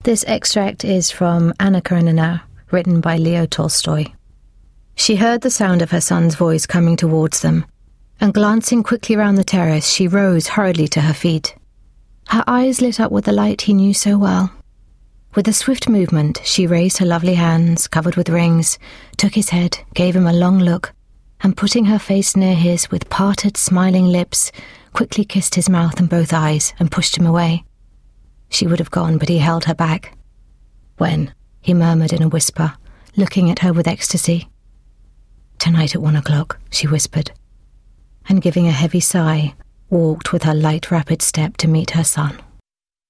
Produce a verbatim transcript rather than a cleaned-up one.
This extract is from Anna Karenina, written by Leo Tolstoy. She heard the sound of her son's voice coming towards them, and glancing quickly round the terrace, she rose hurriedly to her feet. Her eyes lit up with the light he knew so well. With a swift movement, she raised her lovely hands, covered with rings, took his head, gave him a long look, and putting her face near his with parted, smiling lips, quickly kissed his mouth and both eyes and pushed him away. She would have gone, but he held her back. "When?" he murmured in a whisper, looking at her with ecstasy. "Tonight at one o'clock," she whispered, and giving a heavy sigh, walked with her light, rapid step to meet her son.